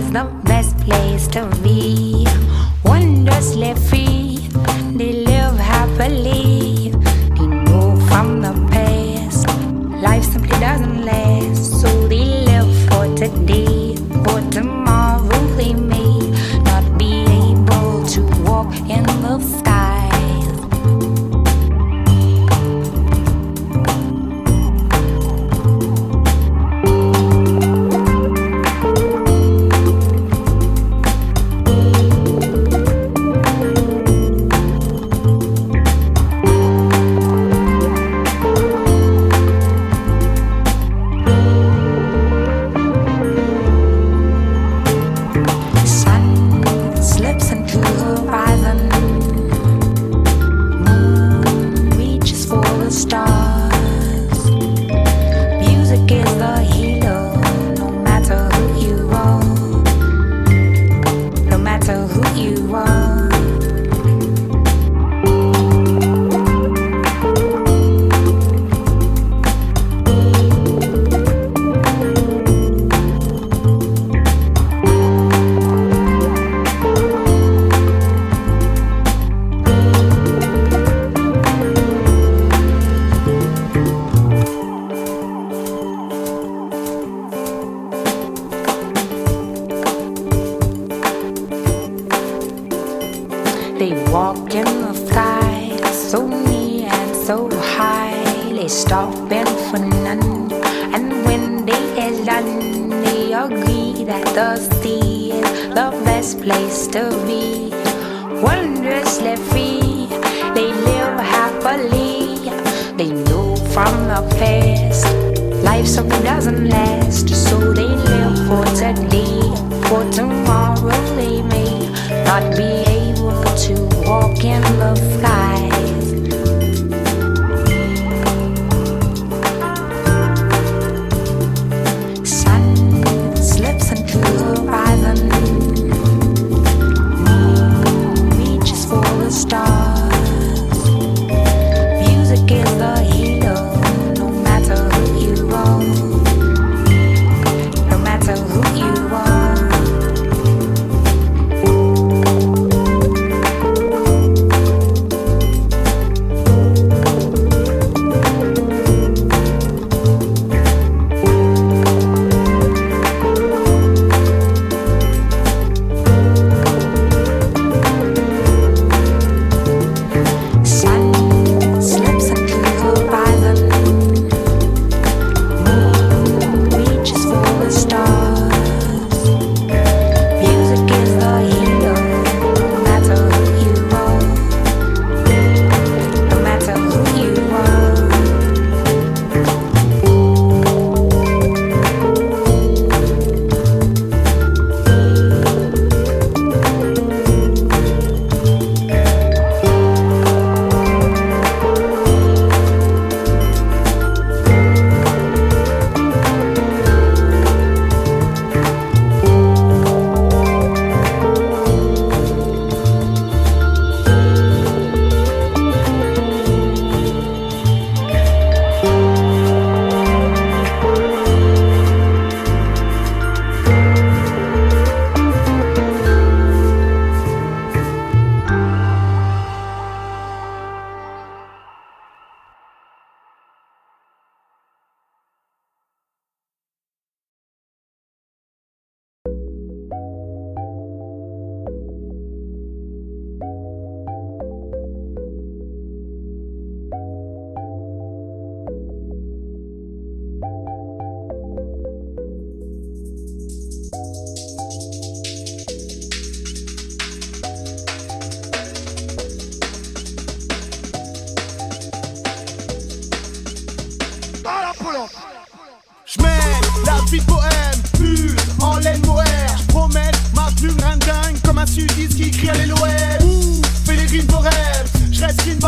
the best place to be. Wondrously free, they live happily. They know from the past, life simply doesn't last. So they live for today, for tomorrow they may not be able to walk in the skies. They walk in the sky, so near and so high. They stopping for none, and when they is done, they agree that the sea is the best place to be. Wondrously free, they live happily. They know from the past, life simply doesn't last. So they live for today, for tomorrow they may not be able to walk in the skies. Sun slips into the horizon, moon reaches for the stars. Music is the healer, no matter who you are, no matter who you are.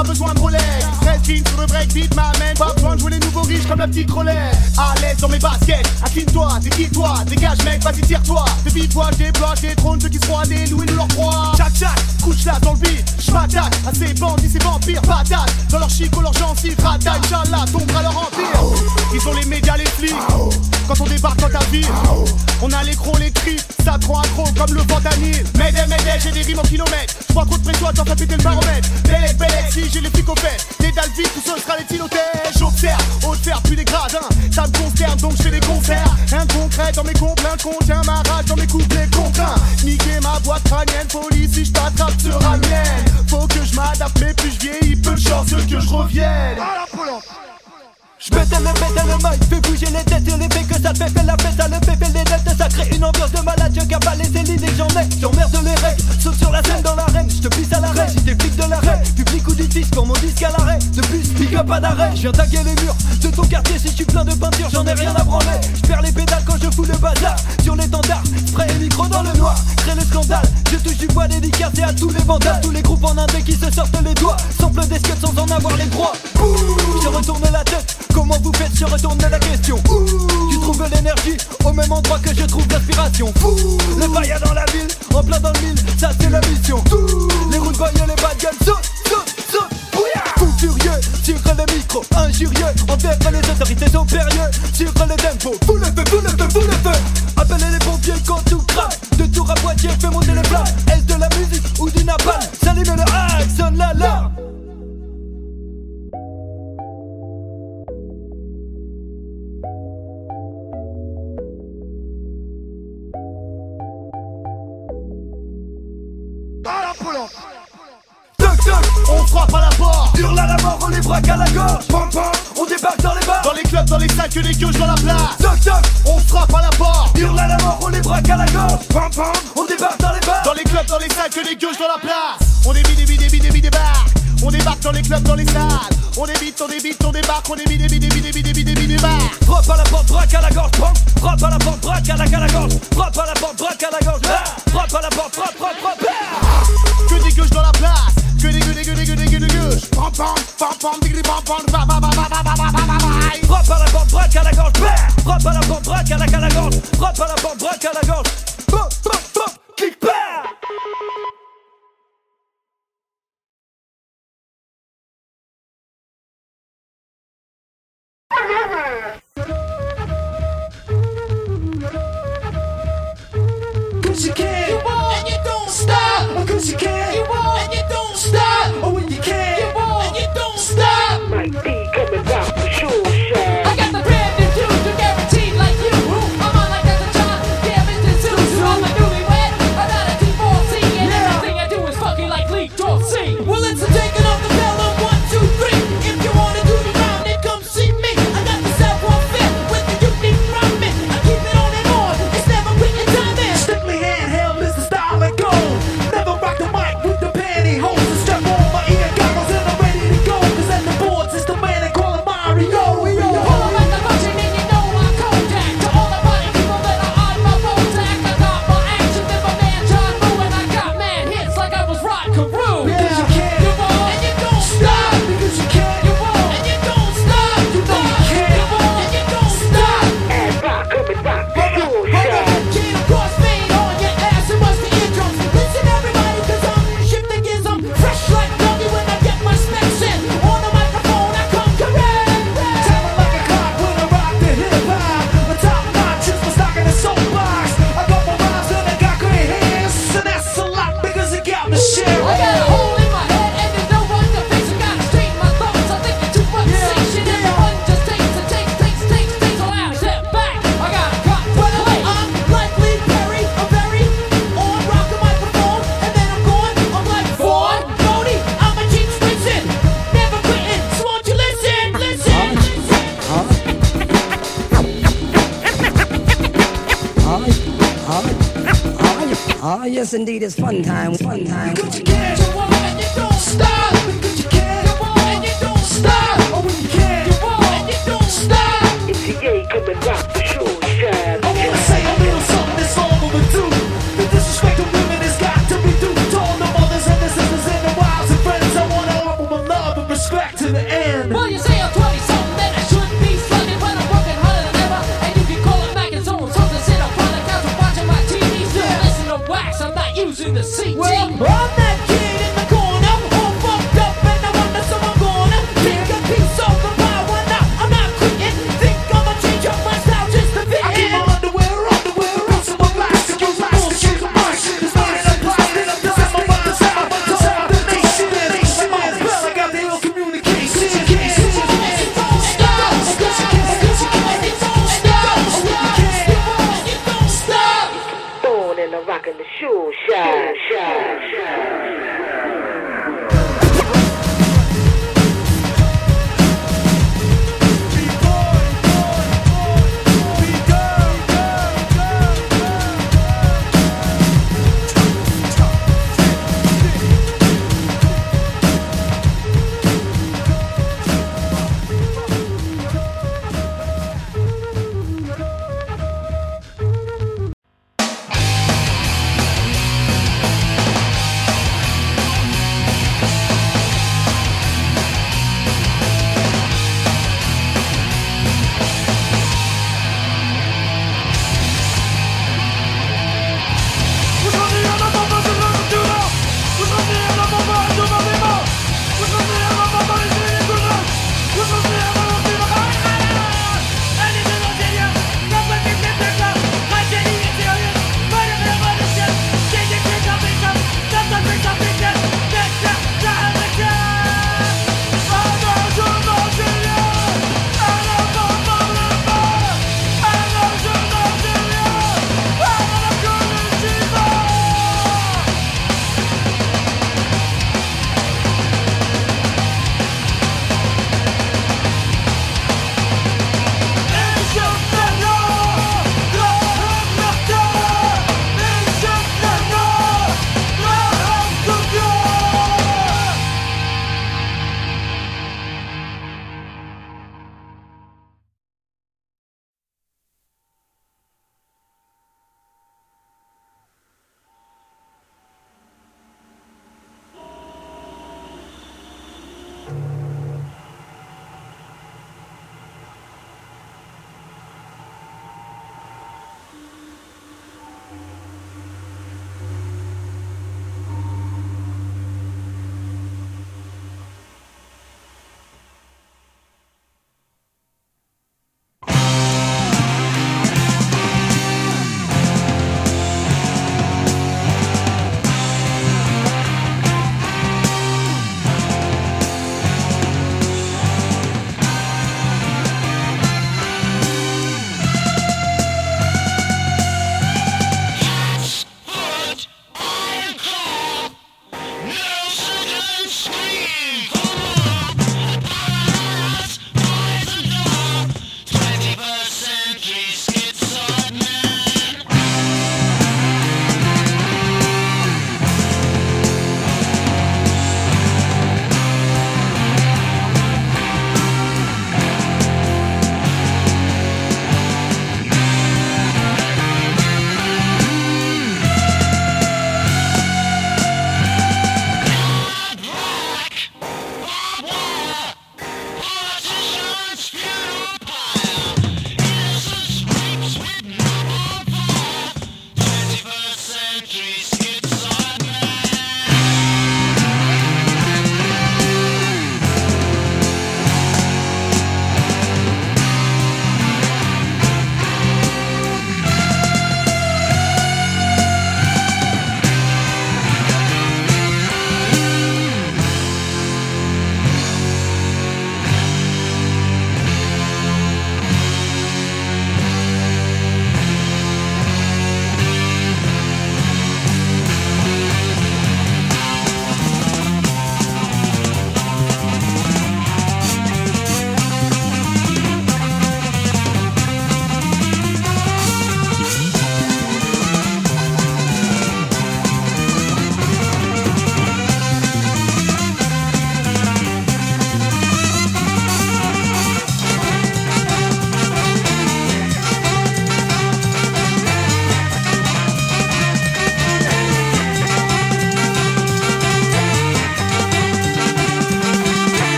pas besoin de Rolex. Reste clean sur le breakbeat, m'amène. Pas besoin de jouer les nouveaux riches comme la petite Rolex. À l'aise dans mes baskets, affine-toi, déguise-toi, dégage mec, vas-y tire-toi. Depuis toi, je déploie, je détrône ceux qui se croient des loups et nous leur proie. Chac chac, couche là dans le beat, j'm'attaque à ces bandits, ces vampires, patates. Dans leur chico, leur gencive, rata, Inch'Allah, tombera leur empire. Ils ont les médias, les flics. Quand on débarque dans ta ville, on a les crocs, les cris, ça te rend accro comme le fentanyl. M'aidez, j'ai des rimes en kilomètres. J'vois trop de pression, attends, ça péter le baromètre. Bellec, si j'ai les flics au fait. Des dalles vides, tout ce sera les tilotèges. J'observe, haut de fer, plus des gradins. Ça me consterne, donc je fais des concerts. Rien de concret dans mes complaints, contient ma rage dans mes couplets contraints. Niquer ma boîte crânienne, folie, si je t'attrape, sera mienne. Faut que je m'adapte, mais plus je vieillis, peu de chance que je revienne. J'pète le mic, fais bouger les têtes et les faits que ça te fait la fête, ça le fait les nettes, ça crée une ambiance de malade, je cavale les l'idée que j'en ai, j'emmerde les règles, saute sur la scène dans l'arène, j'te pisse à l'arrêt, si t'es flic de l'arrêt, public ou du disque, pour mon disque à l'arrêt, de plus, pick up pas d'arrêt, j'viens taguer les murs de ton quartier si tu plein de peinture, j'en ai rien à branler, j'perds les pédales quand je fous le bazar, sur l'étendard, spray et micro dans le noir, crée le scandale, je touche du bois dédicacé à tous les vandales, tous les groupes en indé qui se sortent les doigts, sample des scuds sans en avoir les droits, je retourne la tête. Comment vous faites, je retourne la question. Tu trouves l'énergie au même endroit que je trouve l'inspiration. Le fire dans la ville, en plein dans le mille, ça c'est la mission. Les routes voyeux, les bad guns, saute. Fou furieux, sur le micro, injurieux, envers les autorités supérieures, sur le tempo. Fous le feu. Appelez les pompiers quand tout craque. De tour à Poitiers, fais monter les flammes. Est-ce de la musique ou du napalm? S'allume le hack, sonne l'alarme. On frappe à la porte, hurle à la mort, on les braque à la gorge. On débarque dans les bars, dans les clubs, dans les sacs, les gueules dans la place. Toc, on frappe à la porte, hurle à la mort, on les braque à la gorge. On débarque dans les bars, dans les clubs, dans les sacs, les gueules dans la place. On débite des bars. On débarque dans les clubs, dans les salles. On débite, on débarque, on débite des bars. Frappe à la porte, braque à la gorge. Frappe à la porte, braque à la gorge. Frappe à la porte, braque à la gorge. Frappe à la porte, frappe. Que des gueules dans la place. Que des gueules. Frappe à la porte, braque à la gorge. Frappe à la porte, braque à la gorge. Frappe à la porte, braque à la gorge. Clic, Cause you can, you won't, and you don't stop. Cause you can, you won't, and you don't stop. Oh, when you can, you won't, and you don't stop. Might be coming out for sure, Shaq. I got the brand new dude, you're guaranteed like you. I'm on like that's a John, yeah, Mr. Zeus. I'm a newlywed, I'm not a divorcee, and everything I do is fucking like Lee Dorsey. Well, it's a taking off the bell on 1, 2, 3. If you wanna do the round, then come see me. I got the savoir-faire with the unique rhyming. I keep it on and on, it's never written time in. Strictly handheld is the style I go. Never rock the mic with the pantyhose. And strap on my ear goggles and I'm ready to go. Cause at the boards it's the man they call him Mario. Pull up at the function and you know I contact. To all the party people that are on my phone tag. I got more action than my man John Woo. And I got mad hits like I was Rod Carew. Because you can, you won't, and you don't stop. Because you can, you won't, and you don't stop. You know you can, you won't, and you don't stop. And rock coming out for sure, Shaq. Can't of course fade on your ass and bust the eardrums. Listen everybody, cause I'm shifting gears. I'm fresh like doggy when I get my specs in. On the microphone I come correct. Telling like a clock when I rock the hip hop. The top notch is my stock in the soapbox. I got my rhymes and I got great hands. And that's a lot because it got me shit. I got a hole in my head and there's no one to fix. I gotta straighten my thoughts. I think you're too much shit. And the one just takes. So I step back. I gotta cut. Well, I'm like Lee Perry, I'm very on rock the microphone, and then I'm going. I'm like Ford, Bodie, I'm a Gene Swinson, never quitting. So won't you listen? Yes, indeed, it's fun time. Cause you can, you won't, and you don't stop. Cause you can, you won't, and you don't stop. Oh, when you can, you won't, and you don't stop. It's the A coming out for sure, Shaq. I wanna say a little something that's all overdue. The disrespect of women has got to be due to all the mothers and the sisters and the wives and friends. I wanna offer my love to the CT. Well, I'm that kid in the corner, all fucked up, and I wonder someone gonna take a piece of the pie. Why not? I'm not quitting. Think I'ma change up my style just to fit in. I keep my underwear, out some more lies to use my bullshit. It's not an apply, then I'm done. My mind's out, my destination. My mouth fell, I got the ill communication. Born in a rock in the shoe shine.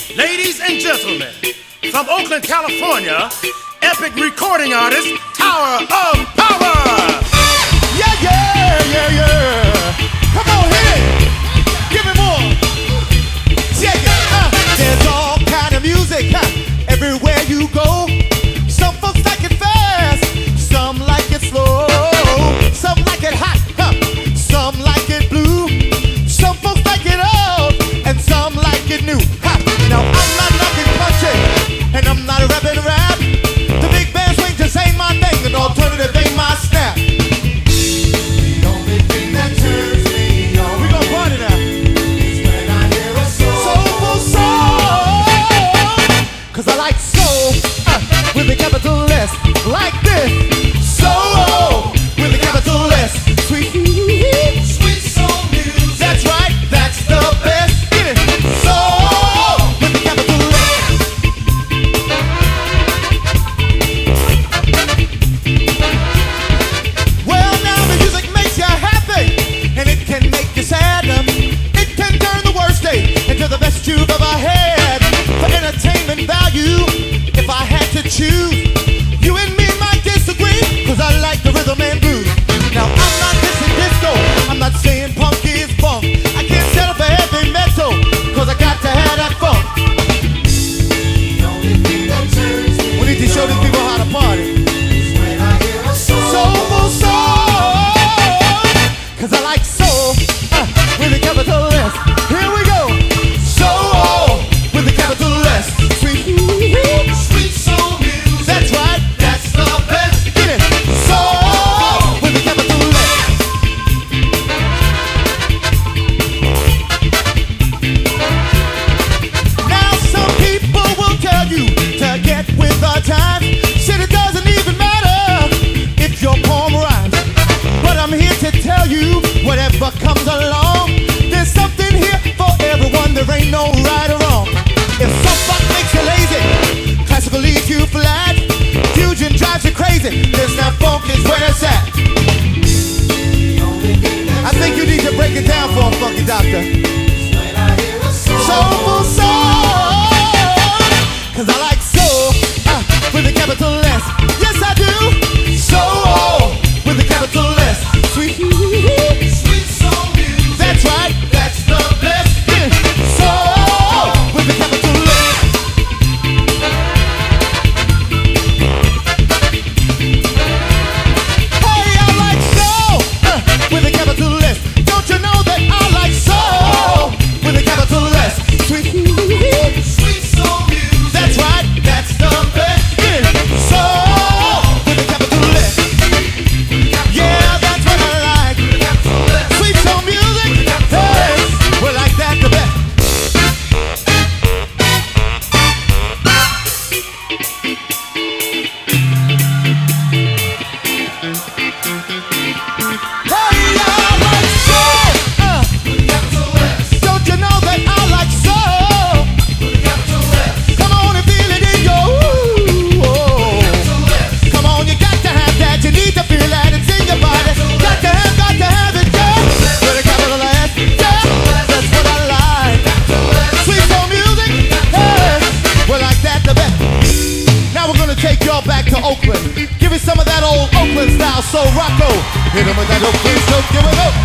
Ladies and gentlemen, from Oakland, California, epic recording artist, Tower of Power! Yeah, yeah, yeah, yeah. Come on, hit it. Give me more. Check it. There's all kind of music everywhere you go. Some folks like it fast, some like it slow, some like it hot, some like it blue, some folks like it old, and some like it new. Now I'm not knocking country, and I'm not rapping rap. The big band swing just ain't my thing, an alternative ain't my snap. The only thing that turns me on, we gon' party now, is when I hear a soulful song. 'Cause I like soul with a capital S, like this. Soul with a capital S. Sweet, sweet soul music. That's right, that's the best. Get it. Soul with a capital S. Well, now the music makes you happy, and it can make you sad. It can turn the worst day into the best you've ever had. For entertainment value, if I had to choose, you and me might disagree, 'cause I like the rhythm and blues. Now I'm not dissing disco, I'm not saying punk is funk. I can't settle for heavy metal, 'cause I got to have that funk. The only thing that turns me we need to show these people how to party is when I hear a soulful song. 'Cause I like soul with a capital S. Here we go. Soul with a capital S. Sweet, sweet soul music. That's right, that's the best. Get it. Soul with a capital S. Now some people will tell you to get with the times. Said it doesn't even matter if your poem rhymes. But I'm here to tell you, whatever comes along, there's something here for everyone. There ain't no right or wrong. If some fuck makes you lazy, classical leaves you flat, fusion drives you crazy, this now funk is where it's at. I think you need to break it down for a funky doctor. Soulful soul, 'cause I like soul with a capital S. Yes, I do. Soul with a capital S. Sweet, sweet soul music. That's right, that's the best. Soul with a capital S. Hey, I like soul with a capital S. Don't you know that I like soul with a capital S? Sweet, sweet soul music. That's right, that's the best. Soul with a capital S. Yeah, that's what I like. Sweet soul music. Hey, we like that the best. Hey, I like soul. Don't you know that I like soul? Come on and feel it in your ooh. Come on, you got to have that. You need to feel that. It's in your body. Got to have it, yeah. With a capital S, yeah. That's what I like. Sweet soul music, hey. We like that the best. Now we're gonna take y'all back to Oakland. Give me some of that old Oakland style soul rocko. Hit 'em with that Oakland stroke. Give it up.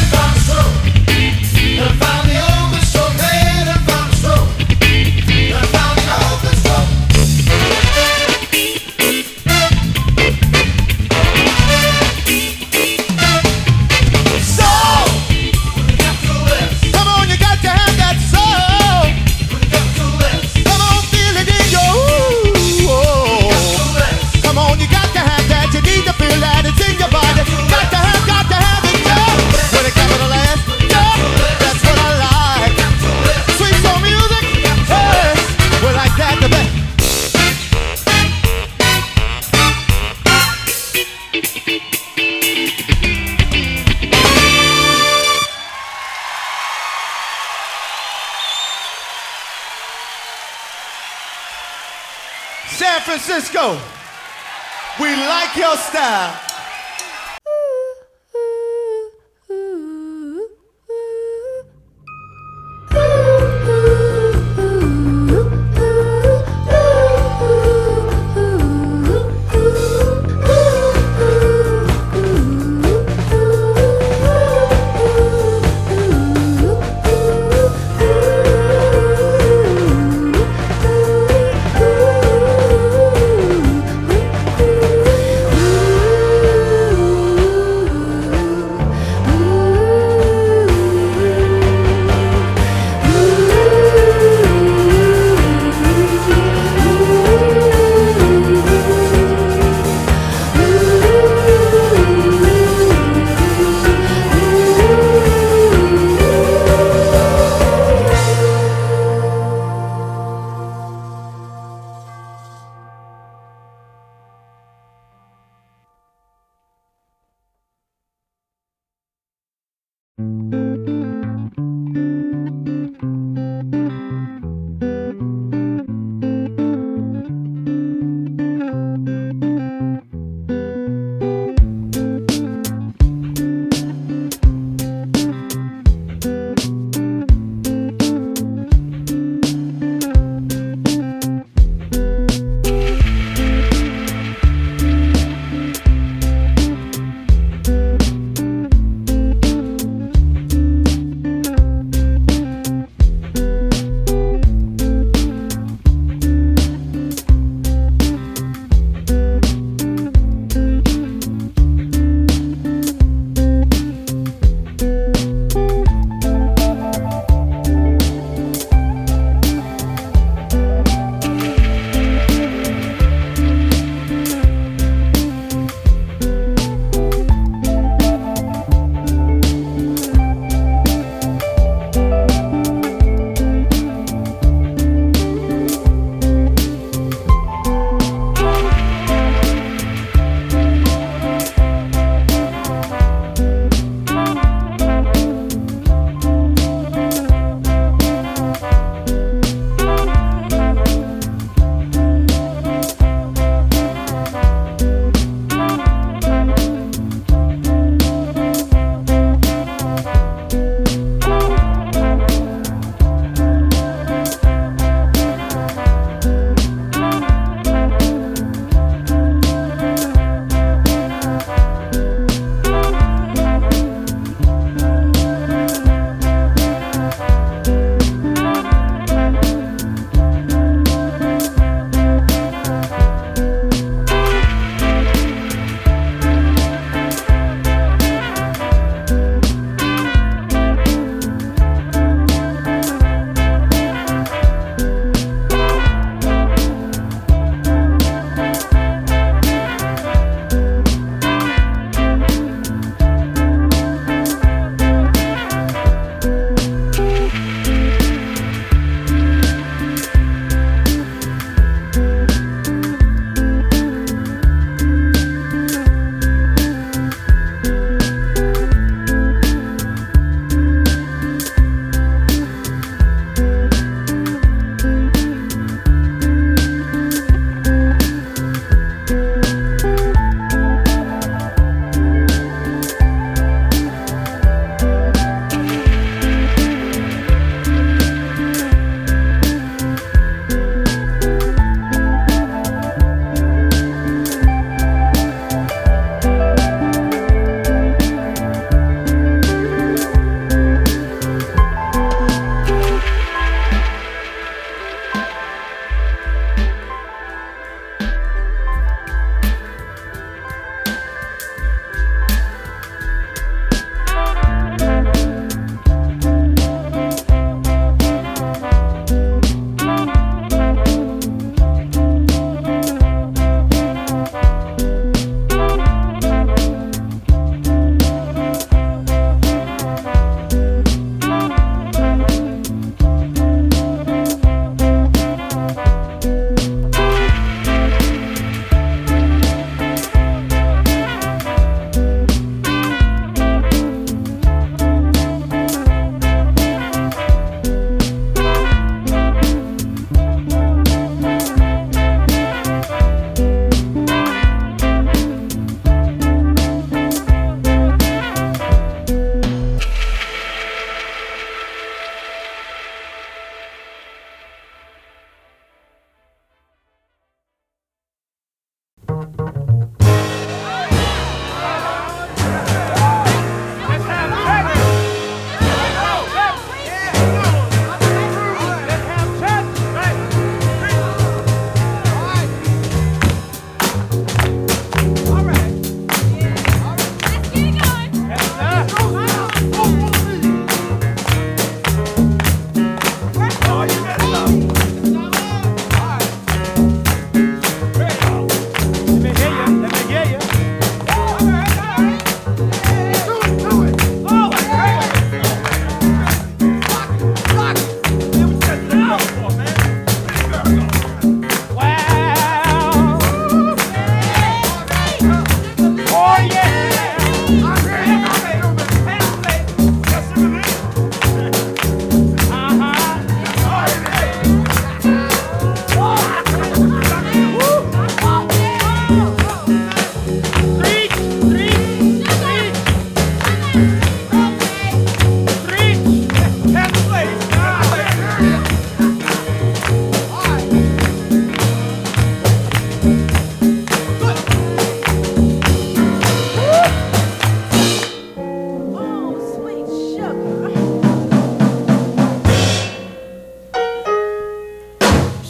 Soul. Come on, you got to have that soul. Come on, feel it in your ooh. Come on, you got to have that. You need to feel that. It's in your body. Got to have it, yeah. With a capital S, yeah. That's what I like. Sweet soul music, hey. We like that the best. San Francisco, we like your style.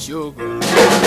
Sugar.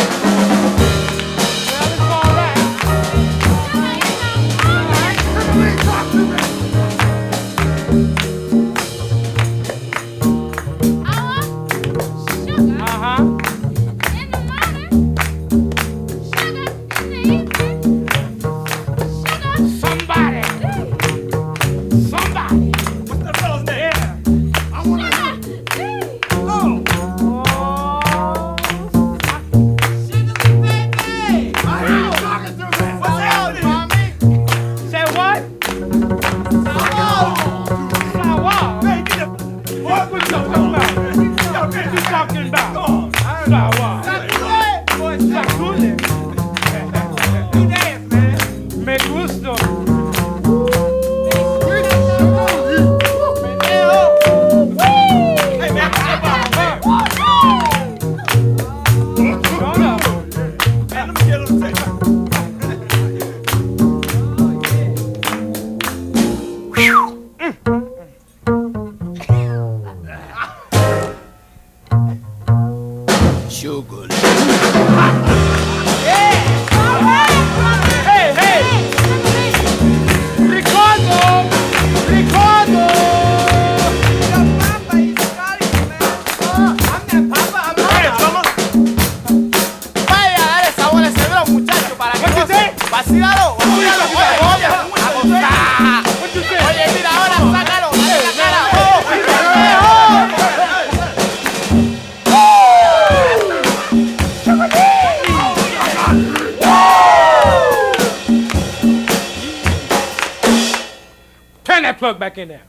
Turn that plug back in there.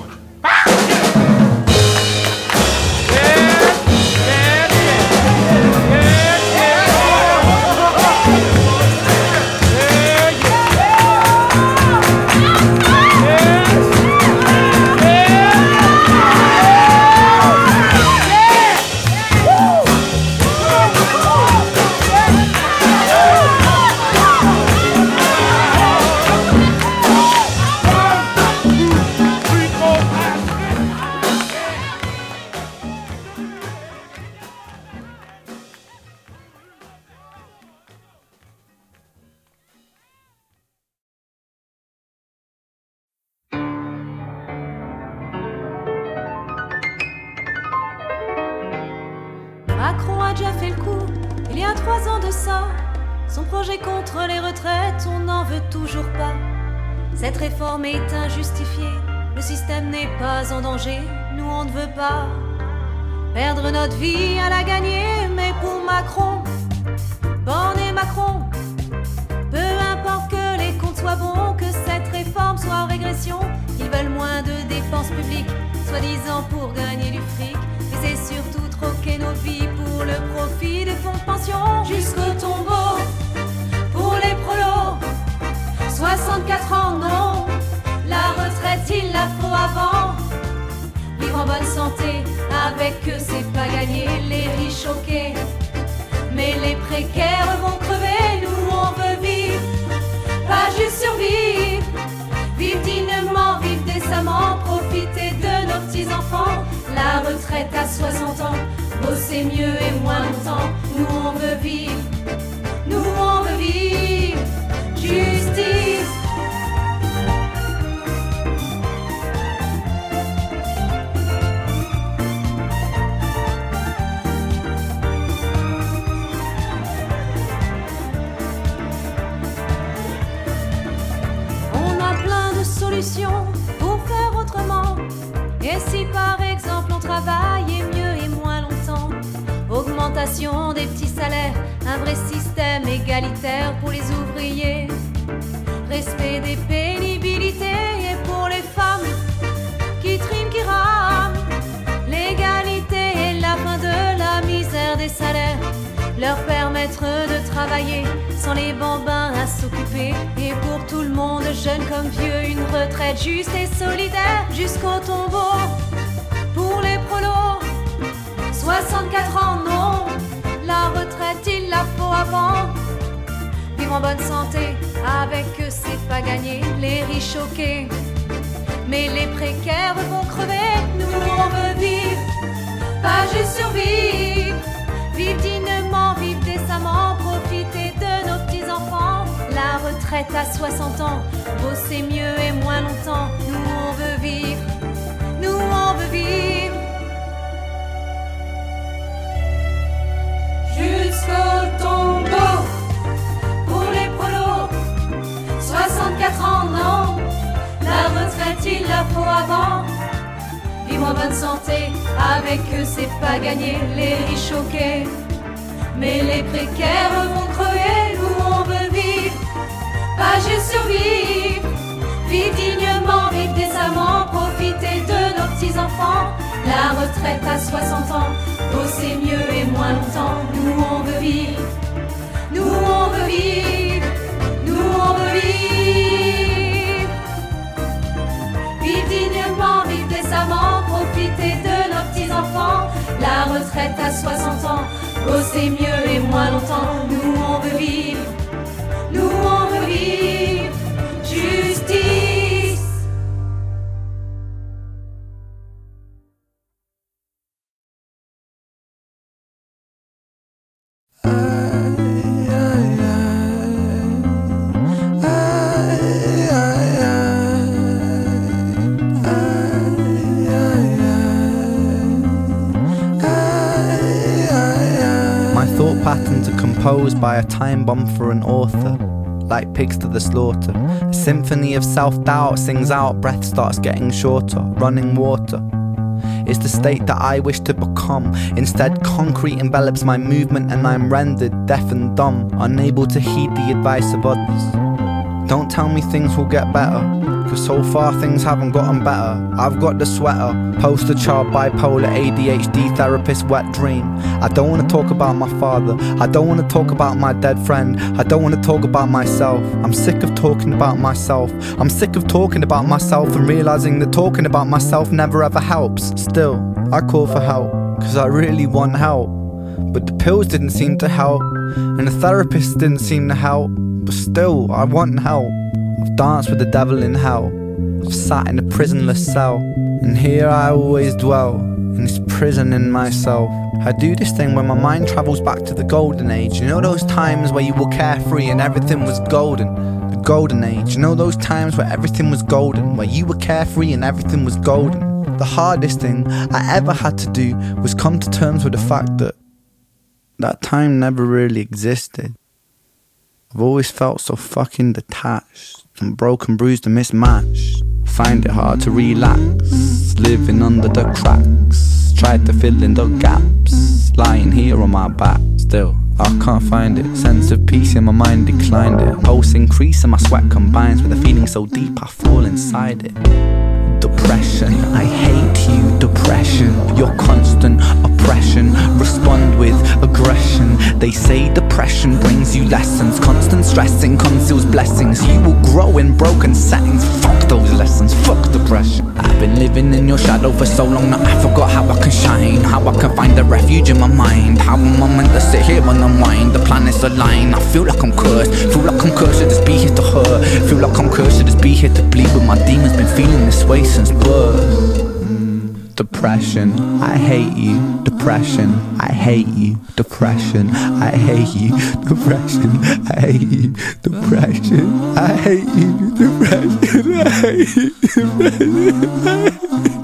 Macron a déjà fait le coup, il y a 3 ans de ça. Son projet contre les retraites, on n'en veut toujours pas. Cette réforme est injustifiée, le système n'est pas en danger, nous on ne veut pas perdre notre vie à la gagner. Mais pour Macron, Borne et Macron, peu importe que les comptes soient bons, que cette réforme soit en régression, ils veulent moins de dépenses publiques, soi-disant pour gagner du fric. Et c'est surtout troquer nos vies pour le profit des fonds de pension. Jusqu'au tombeau, pour les prolos, 64 ans non, la retraite il la faut avant. Vivre en bonne santé, avec eux c'est pas gagné, les riches choqués, mais les précaires vont crever. Nous on veut vivre, pas juste survivre, vivre dignement, vivre décemment, profiter de nos petits-enfants. La retraite à 60 ans, bosser mieux et moins longtemps. Nous on veut vivre, nous on veut vivre, justice. On a plein de solutions pour faire autrement. Et si par exemple on travaillait mieux et moins longtemps, augmentation des petits salaires, un vrai système égalitaire pour les ouvriers, respect des pénibilités, et pour les femmes qui triment, qui rament, l'égalité et la fin de la misère des salaires, leur permettre de travailler sans les bambins à s'occuper. Et pour tout le monde, jeune comme vieux, une retraite juste et solidaire jusqu'au tombeau. Pour les prolos, 64 ans non, la retraite il la faut avant. Vivre en bonne santé, avec eux c'est pas gagné, les riches choqués, mais les précaires vont crever. Nous on veut vivre, pas juste survivre, vivre dignement, retraite à 60 ans, bosser mieux et moins longtemps. Nous on veut vivre, nous on veut vivre. Jusqu'au tombeau, pour les prolos, 64 ans non, la retraite il la faut avant. Vivre en bonne santé, avec eux c'est pas gagné, les riches choqués. Mais les précaires vont crever, nous on veut vivre, pas juste survivre. Vivre dignement, vivre décemment, profiter de nos petits-enfants. La retraite à 60 ans, bosser mieux et moins longtemps. Nous on veut vivre, nous on veut vivre, nous on veut vivre. Vivre dignement, vivre décemment, profiter de nos petits-enfants. La retraite à 60 ans, bosser mieux et moins longtemps. Nous on veut vivre, nous on veut vivre. Justice. Patterns are composed by a time bomb for an author, like pigs to the slaughter. A symphony of self-doubt sings out, breath starts getting shorter, running water. It's the state that I wish to become. Instead, concrete envelops my movement and I'm rendered deaf and dumb, unable to heed the advice of others. Don't tell me things will get better, cause so far things haven't gotten better. I've got the sweater, poster child, bipolar, ADHD, therapist, wet dream. I don't wanna talk about my father, I don't wanna talk about my dead friend, I don't wanna talk about myself. I'm sick of talking about myself, I'm sick of talking about myself and realising that talking about myself never ever helps. Still, I call for help, cause I really want help. But the pills didn't seem to help, and the therapist didn't seem to help. But still, I want help. I've danced with the devil in hell, I've sat in a prisonless cell, and here I always dwell, in this prison in myself. I do this thing where my mind travels back to the golden age. You know those times where you were carefree and everything was golden? The golden age. You know those times where everything was golden, where you were carefree and everything was golden? The hardest thing I ever had to do was come to terms with the fact that that time never really existed. I've always felt so fucking detached, and broken, bruised and mismatched. Find it hard to relax, living under the cracks. Tried to fill in the gaps, lying here on my back. Still, I can't find it. Sense of peace in my mind declined it. Pulse increase and my sweat combines with a feeling so deep I fall inside it. Depression, I hate you, depression. Your constant oppression, respond with aggression. They say depression brings you lessons. Constant stressing conceals blessings. You will grow in broken settings. Fuck those lessons, fuck depression. I've been living in your shadow for so long that I forgot how I can shine, how I can find a refuge in my mind, how am I meant to sit here and unwind. The planets align, I feel like I'm cursed, feel like I'm cursed to just be here to hurt, feel like I'm cursed to just be here to bleed. But my demons been feeling this way since birth. Depression, I hate you. Depression, I hate you. Depression, I hate you. Depression, I hate you. Depression, I hate you. Depression, I hate you. Depression, I hate you.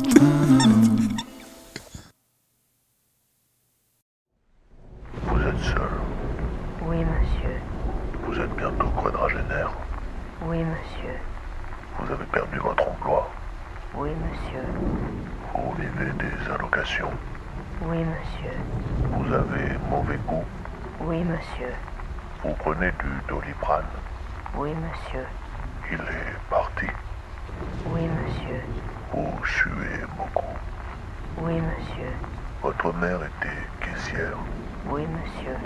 Vous êtes seul? Oui, monsieur. Vous êtes bientôt quadragénaire? Oui, monsieur. Vous avez perdu votre emploi? Oui, monsieur. Vous vivez des allocations? Oui, monsieur. Vous avez mauvais goût? Oui, monsieur. Vous prenez du Doliprane? Oui, monsieur. Il est parti? Oui, monsieur. Vous suez beaucoup? Oui, monsieur. Votre mère était caissière? Oui, monsieur.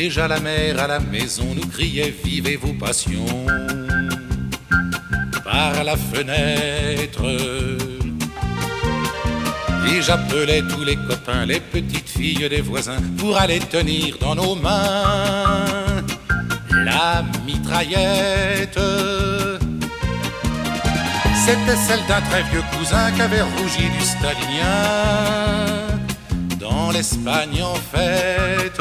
Déjà la mère à la maison nous criait vivez vos passions. Par la fenêtre, et j'appelais tous les copains, les petites filles des voisins, pour aller tenir dans nos mains la mitraillette. C'était celle d'un très vieux cousin qui avait rougi du stalinien dans l'Espagne en fête.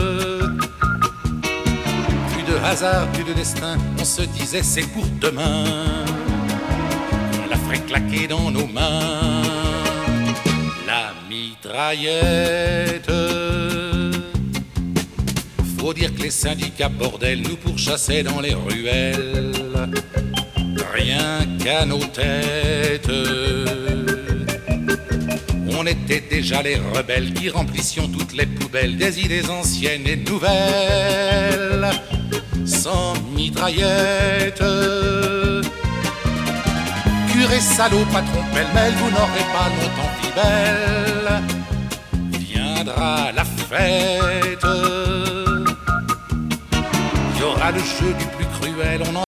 Plus de hasard, plus de destin, on se disait c'est pour demain. On la ferait claquer dans nos mains, la mitraillette. Faut dire que les syndicats bordel nous pourchassaient dans les ruelles, rien qu'à nos têtes. On était déjà les rebelles qui remplissions toutes les poubelles des idées anciennes et nouvelles. Sans mitraillette, curé salaud, patron pêle-mêle, vous n'aurez pas longtemps vie belle. Viendra la fête, il y aura le jeu du plus cruel, on en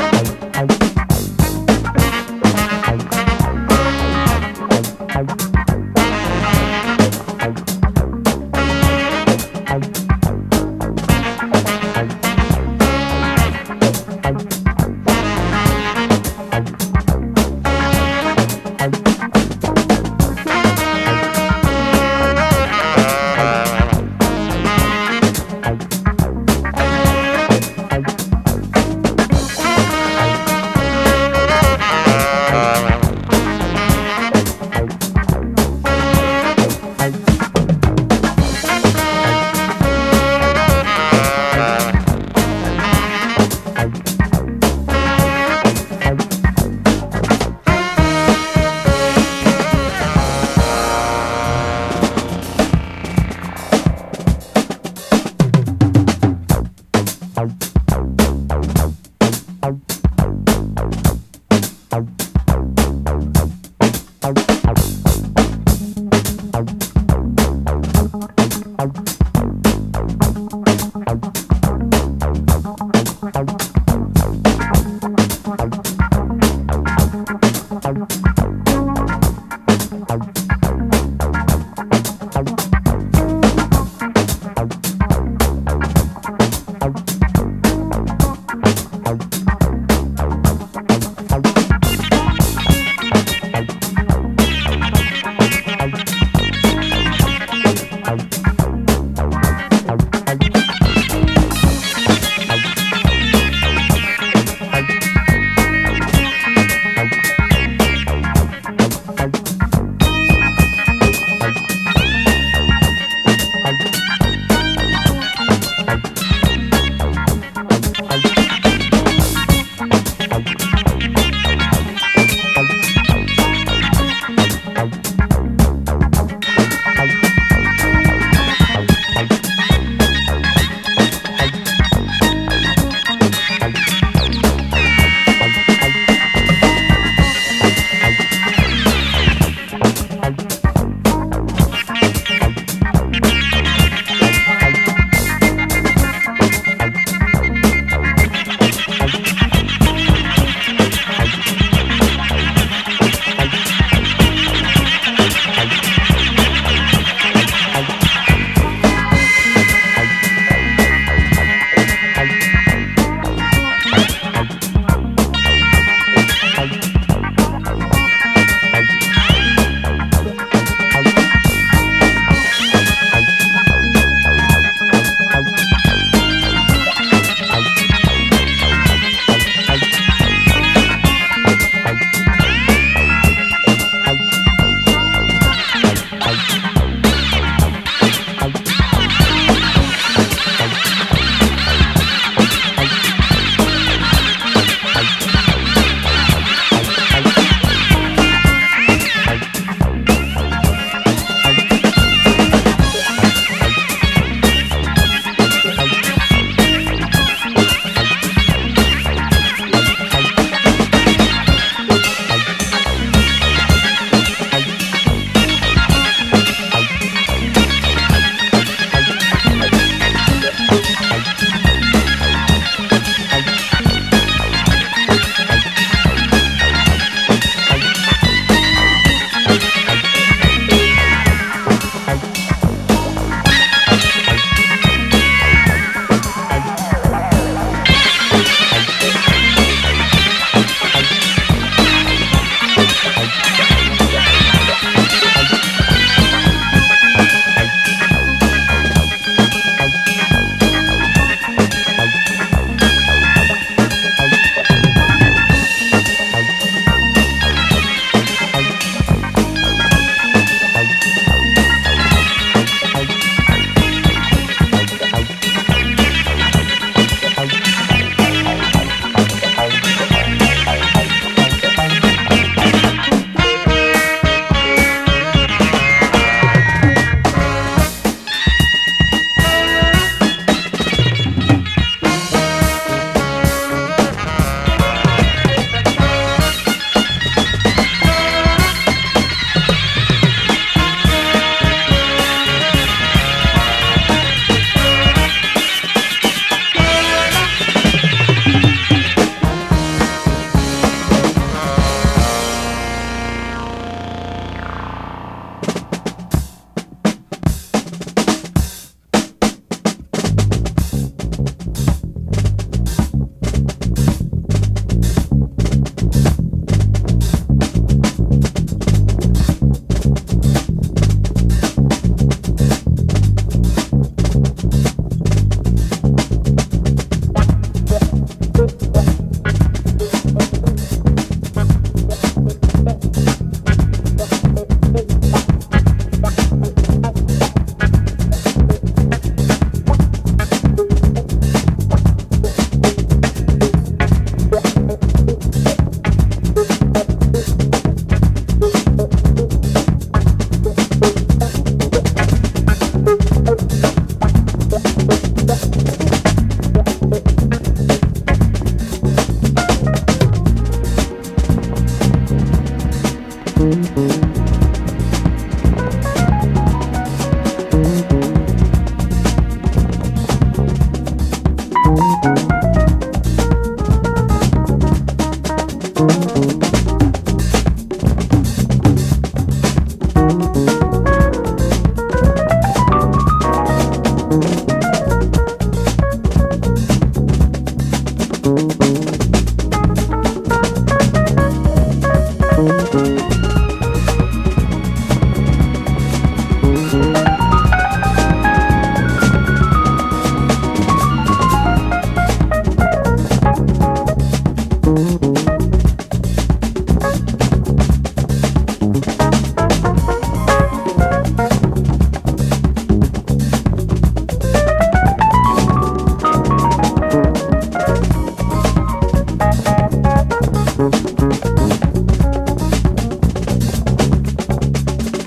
Bye.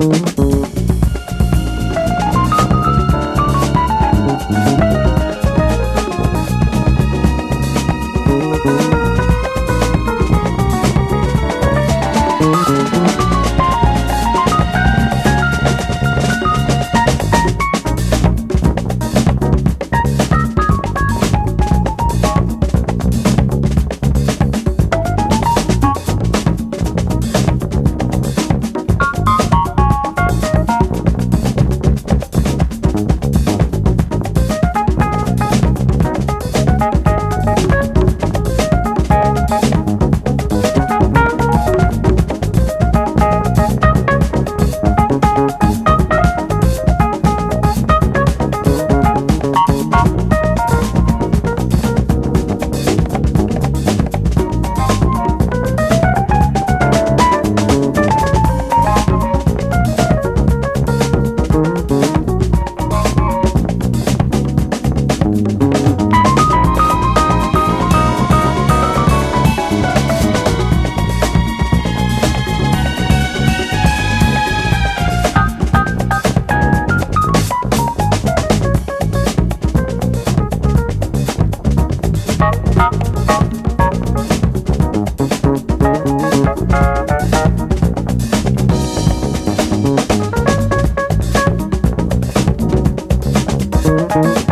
Thank